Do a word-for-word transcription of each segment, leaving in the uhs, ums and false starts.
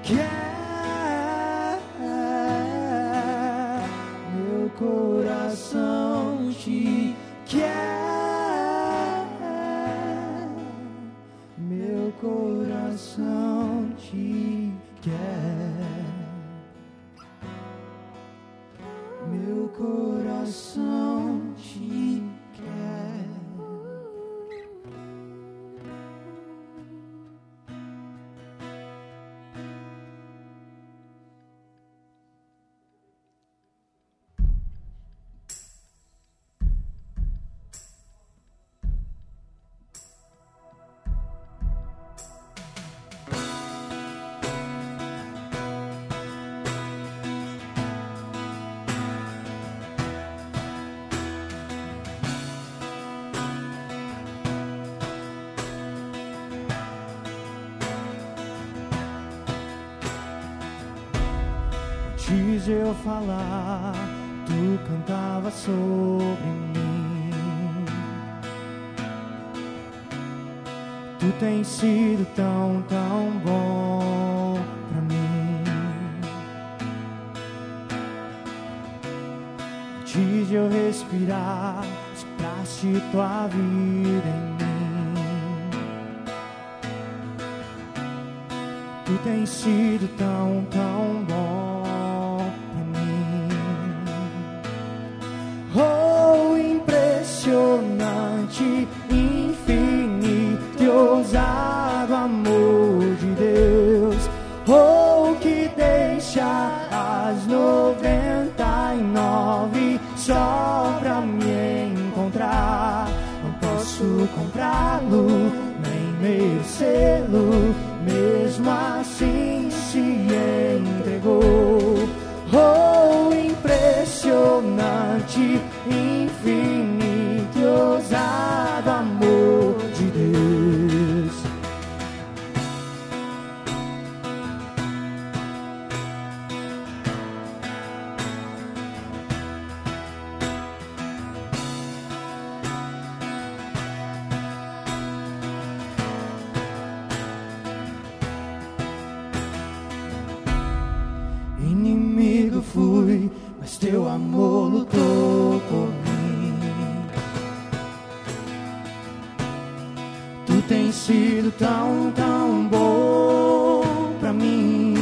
quer, meu coração te quer, meu coração te quer, meu coração te quer. Antes de eu falar, tu cantava sobre mim. Tu tens sido tão, tão bom pra mim. Antes de eu respirar, sopraste tua vida em mim. Tu tens sido tão, tão bom. Oh, impressionante, infinito e ousado amor de Deus. Oh, que deixa as noventa e nove só pra me encontrar. Não posso comprá-lo, nem merecê-lo, mesmo assim se entregou. Oh, impressionante, infinito e ousado amor de Deus. Inimigo fui, mas teu amor lutou por mim. Tu tens sido tão, tão bom pra mim.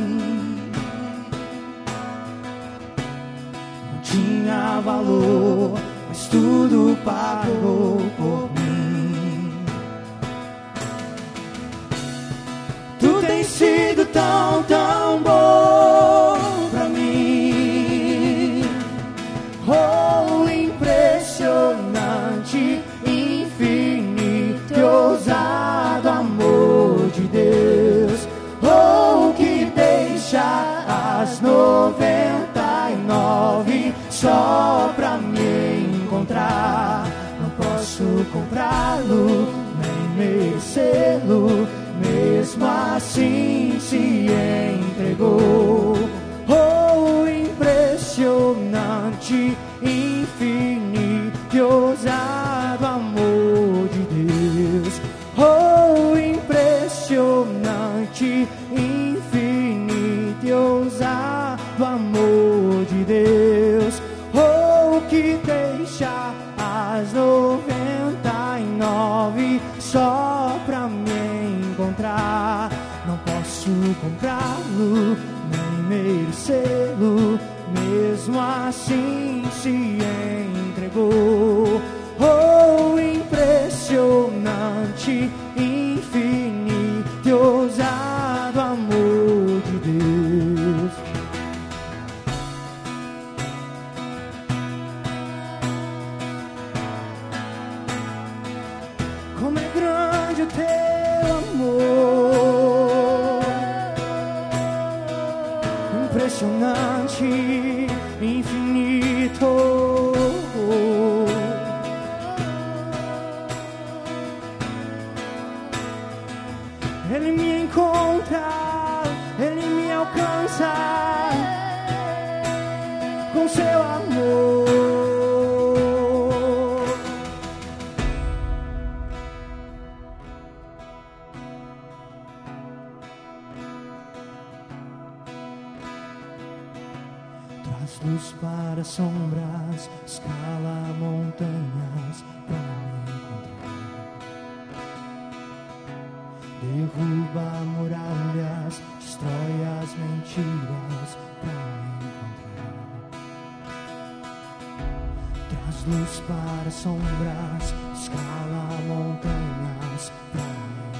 Não tinha valor, mas tudo pagou por mim. Tu tens sido tão, tão bom pra mim. Oh, impressionante, infinito e ousado amor de Deus. Oh, que deixa as noventa e nove só pra me encontrar. Não posso comprá-lo, nem merecê-lo, mesmo assim se entregou. Oh, impressionante, infinito e ousado amor de Deus. Oh, impressionante, infinito e ousado amor de Deus. Oh, que deixa as noventa e nove só pra me encontrar. Não posso comprá-lo, nem merecê-lo, mesmo assim se entregou. Oh, impressionante, infinito e ousado amor de Deus. Como é grande o teu amor, impressionante, infinito. Ele me encontra, ele me alcança com seu amor. Traz luz para sombras, escala montanhas pra me encontrar. Derruba muralhas, destrói as mentiras pra me encontrar. Traz luz para sombras, escala montanhas pra me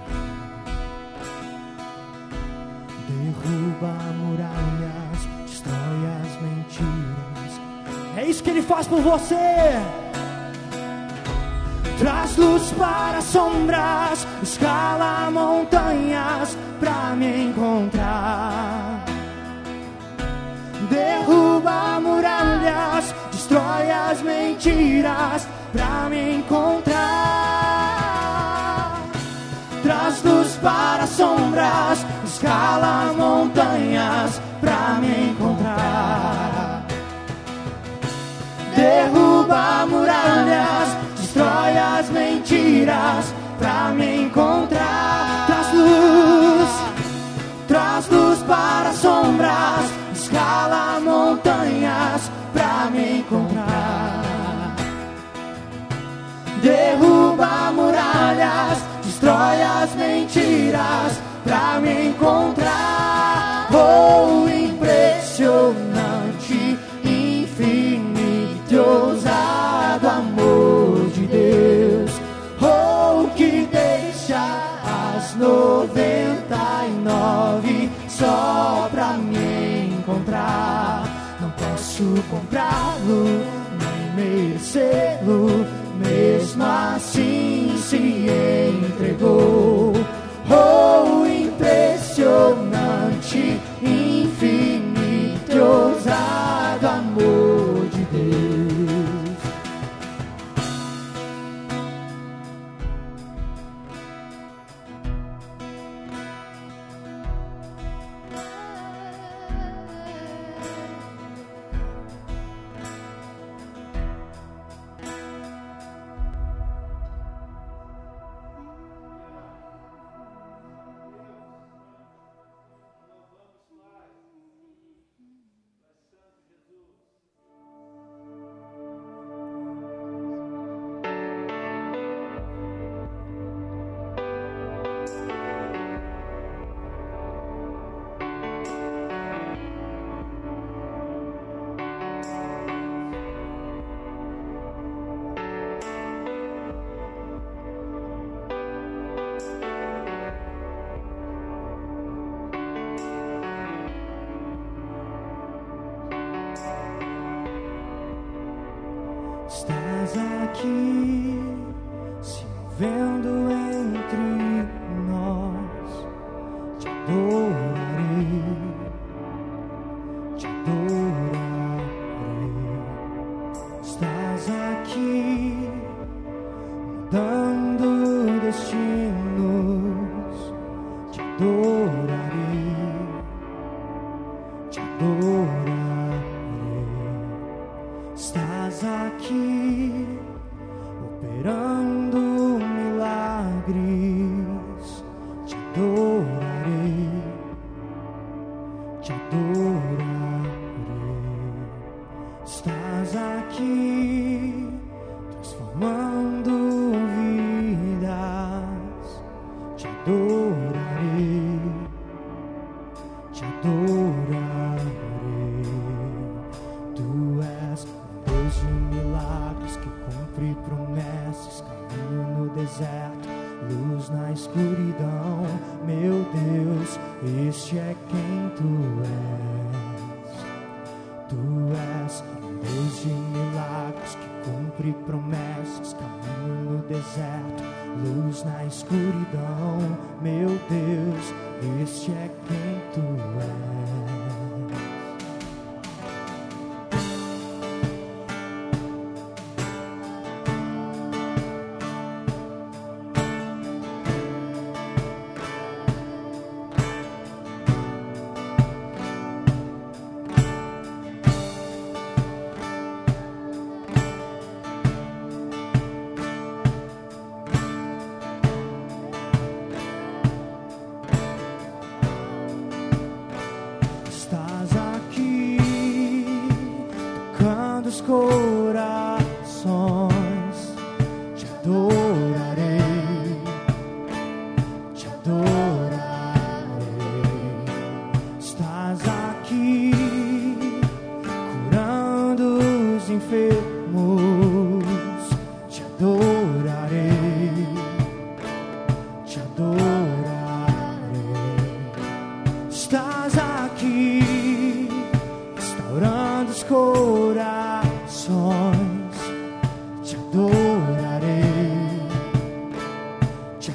encontrar. Derruba muralhas, destrói as mentiras. É isso que Ele faz por você. Traz luz para sombras, escala montanhas pra me encontrar. Derruba muralhas, destrói as mentiras pra me encontrar. Traz luz para sombras, escala montanhas pra me encontrar. Derruba muralhas, destrói as mentiras pra me encontrar. Traz luz, traz luz para sombras, escala montanhas pra me encontrar. Derruba muralhas, destrói as mentiras pra me encontrar. Oh, impressionante, infinito e ousado amor de Deus. Oh, que deixa as noventa e nove só pra me encontrar. Não posso comprá-lo, nem merecê-lo, mesmo assim se entregou. Oh, impressionante, infinito e ousado amor de Deus. Estás aqui, se movendo entre nós. Te adorarei, te adorarei. Estás aqui, mudando destinos. Te adorarei, te adorarei. Estás aqui, operando milagres. Te adorarei, te adorarei. Estás aqui, transformando vidas. Te adorarei, te adorarei. Tu és Deus de milagres que cumpre promessas, caminho no deserto, luz na escuridão. Meu Deus, este é quem tu és. Tu és Deus de milagres que cumpre promessas, caminho no deserto, luz na escuridão. Meu Deus, este é quem tu és. enfermos, te adorarei, te adorarei. Estás aqui, restaurando os corações, te adorarei, te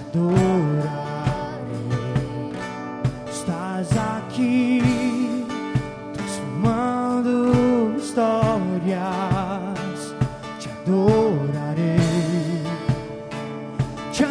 adorarei. Estás aqui, transformando histórias, te adorarei, te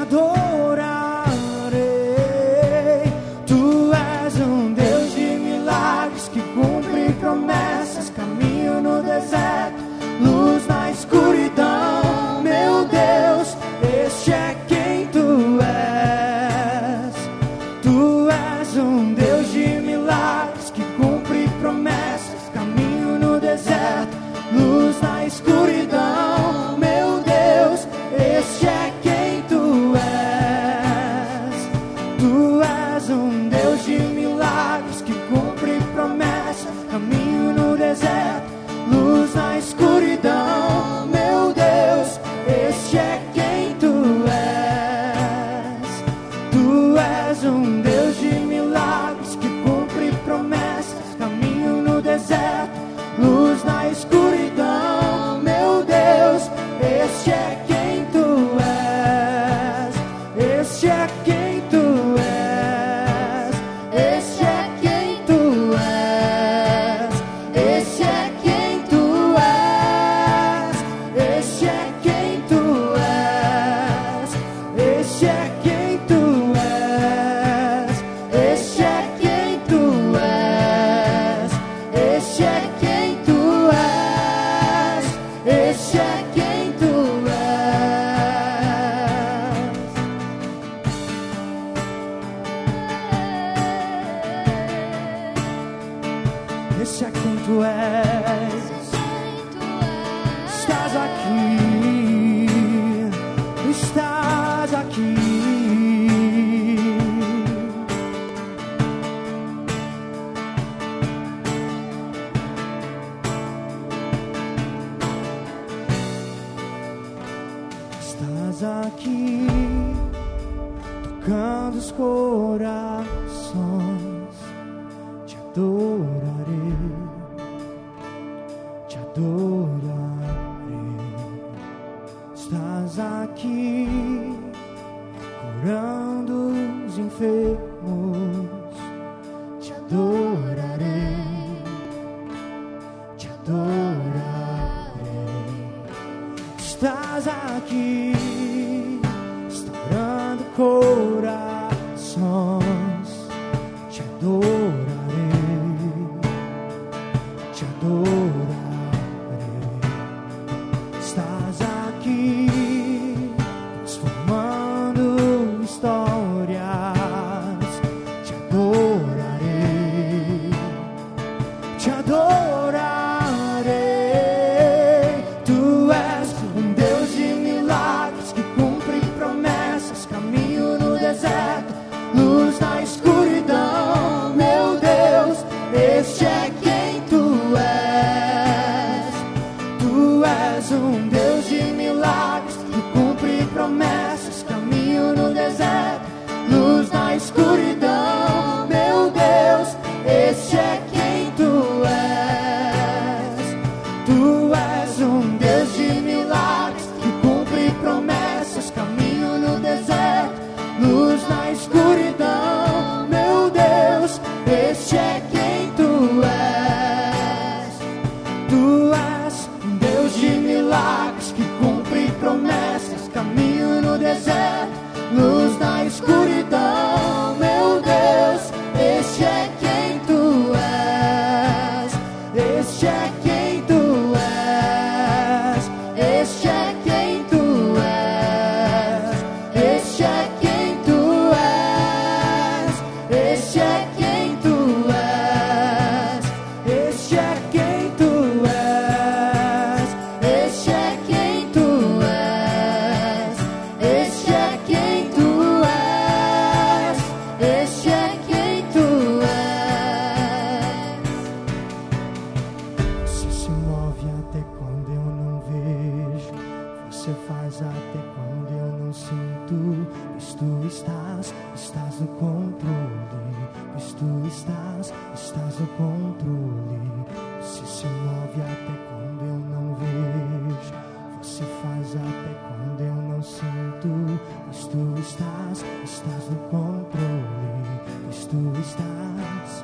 adorarei. Tu és um Deus de milagres que cumpre promessas, caminho no deserto, luz na escuridão. Meu Deus, este é quem tu és. Tu és um Deus de milagres que cumpre promessas, caminho no deserto, luz na escuridão. Meu Deus, este é quem tu és. Tu és um Deus de milagres que cumpre promessas, caminho no deserto, luz na escuridão. Meu Deus, este é quem tu és. Tu és um Deus de milagres que cumpre promessas, caminho no deserto, luz na escuridão. Meu Deus, este é quem tu és. Este é quem tu és. Este é quem tu és. Este é quem tu és. Este é quem tu és. Este é quem tu és. Este é quem tu és. Este é quem tu és. Este é quem tu és. Este é quem tu és. Estás aqui, estás aqui. Estás aqui, tocando os corações, te adorarei, te adorarei. Estás aqui, curando os enfermos, te adorarei, te adorarei. Estás aqui, restaurando corações, te adorarei, te adorarei. Estás aqui, transformando histórias, te adorarei, te adorarei. Tu és um Deus de milagres que cumpre promessas, caminho no deserto, luz na escuridão. Meu Deus, este é quem tu és. Tu és um Deus de milagres que cumpre promessas, caminho no deserto, luz na escuridão. Meu Deus, este é quem tu és. Tu és um Deus de milagres que cumpre promessas, caminho no deserto, luz na escuridão. Meu Deus, este é quem tu és. Tu és um Deus de milagres que cumpre promessas, caminho no deserto, luz na escuridão. Meu Deus, este é quem tu és. Este é quem tu és. Este é quem tu és. Este é quem tu és. Este é quem tu és. estás, estás no controle. Você se move até quando eu não vejo, você faz até quando eu não sinto. Pois tu estás, estás no controle. Pois tu estás.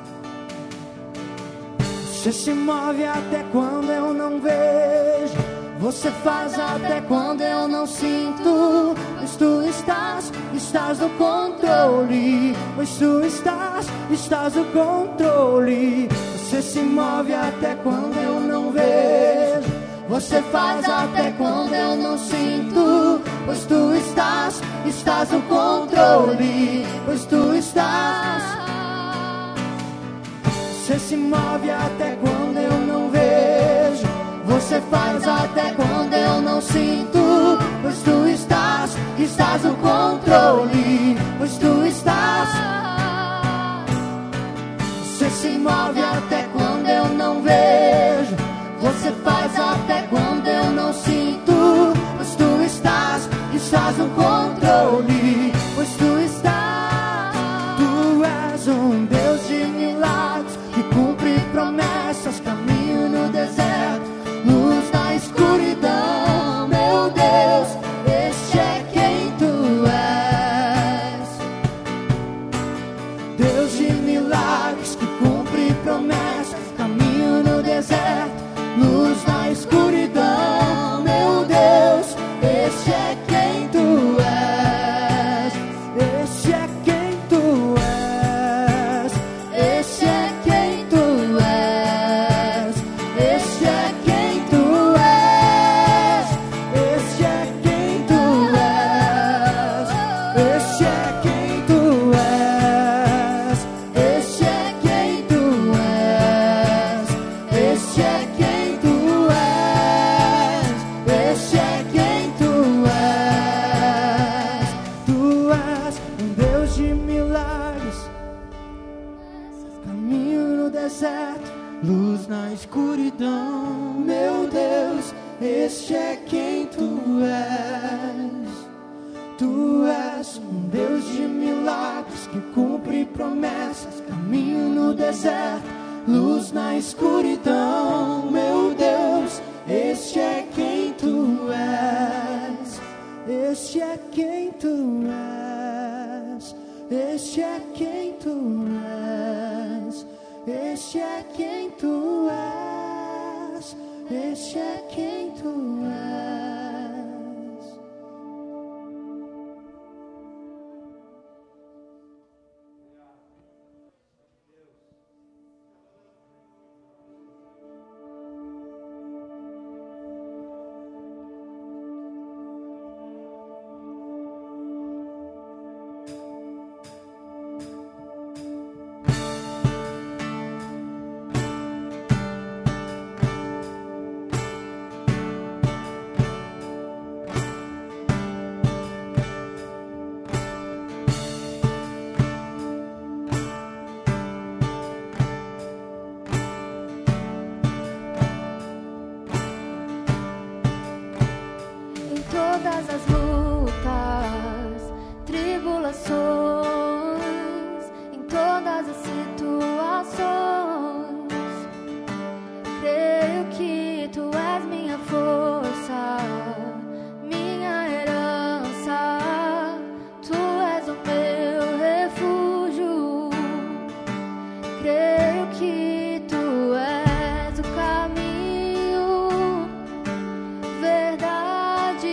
Você se move até quando eu não vejo, você faz até quando eu não sinto. Pois tu estás, estás no controle. Pois tu estás, estás no controle. Você se move até quando eu não vejo, você faz até quando eu não sinto. Pois tu estás, estás no controle. Pois tu estás. Você se move até quando eu não vejo, você faz até quando eu não sinto. Pois tu estás, estás no controle. Pois tu estás. Você se move até quando eu não vejo, você faz até quando eu não sinto. Pois tu estás, estás no controle. Pois tu estás. Tu és um Deus de milagres, que cumpre promessas, caminho no deserto, luz na escuridão. Meu Deus, este é quem tu és. Deus de milagres, que cumpre promessas, caminho no deserto, luz na escuridão. Meu Deus, este é quem tu és. Este é quem tu és. Este é quem tu és. Este é quem tu és. Este é quem tu és. Este é quem tu és. Este é quem tu és. Este é quem tu és. Este é quem tu és. Tu és um Deus de milagres, caminho no deserto, luz na escuridão. Meu Deus, este é quem tu és. Tu és um Deus de milagres, que cumpre promessas, caminho no deserto, luz na escuridão. Meu Deus, este é quem tu és. Este é quem tu és. Este é quem tu és. Este é quem tu és. Este é quem tu és. Todas as lutas, tribulações, em todas as situações, creio que tu és minha força, minha herança, tu és o meu refúgio. Creio que tu és o caminho, verdade,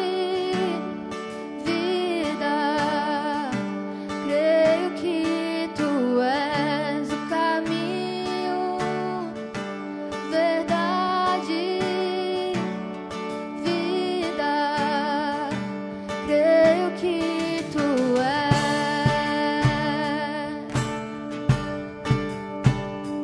creio que tu és o caminho, verdade, vida. Creio que tu és.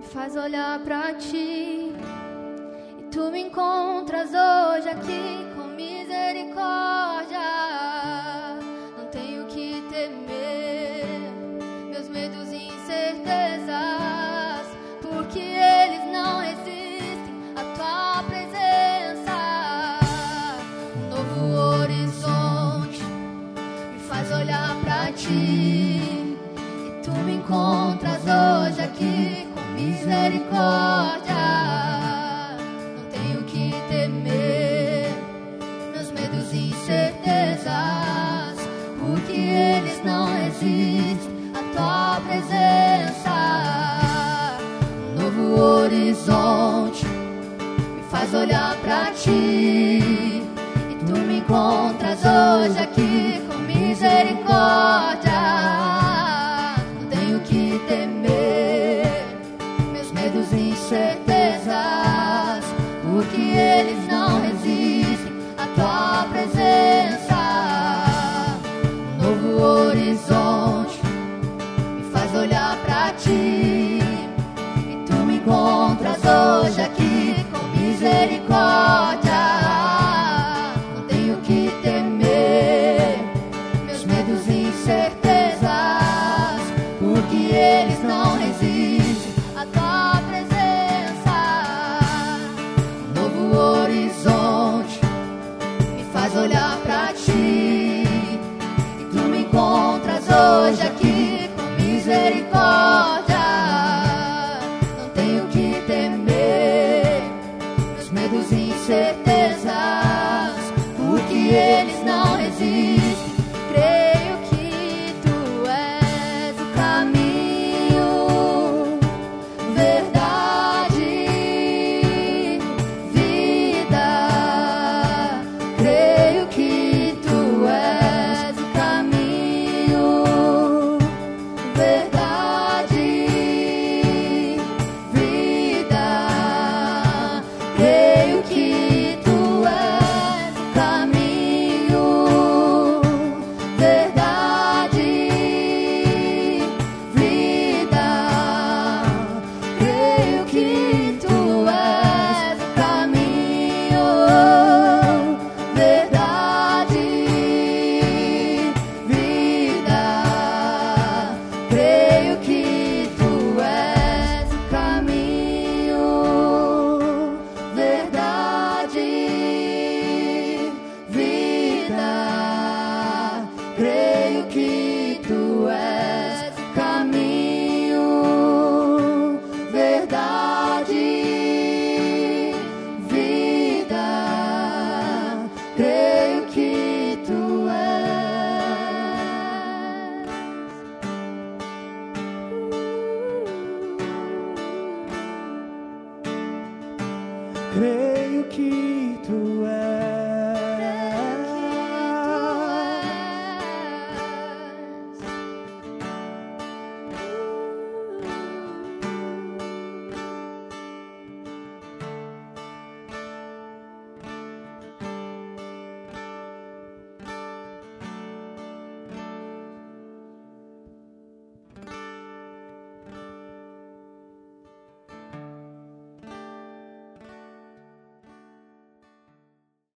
faz olhar pra ti. E tu me encontras hoje aqui com misericórdia. Não tenho que temer meus medos e incertezas, porque eles não resistem à tua presença. Um novo horizonte me faz olhar pra ti. E tu me encontras hoje aqui com misericórdia. Não tenho que temer meus medos e incertezas, porque eles não resistem à tua presença. Um novo horizonte me faz olhar pra ti. E tu me encontras hoje aqui com misericórdia. Não tenho que temer meus medos e incertezas, porque eles não resistem à tua presença. Um novo horizonte me faz olhar pra ti. E tu me encontras hoje aqui com misericórdia. Não tenho que temer meus medos e incertezas, porque eles não resistem à tua presença. Um novo horizonte me faz olhar pra ti. E tu me encontras hoje aqui com misericórdia. Não tenho que temer meus medos e incertezas, porque eles não resistem. Creio que tu és o caminho, verdade, vida. Creio que tu és o caminho, verdade, vida. Creio que tu és o caminho, verdade, vida. Creio que tu és o caminho, verdade, vida. Creio que tu és o caminho, verdade, vida. Creio que tu és o caminho, verdade, vida. Creio que tu és. Creio que tu és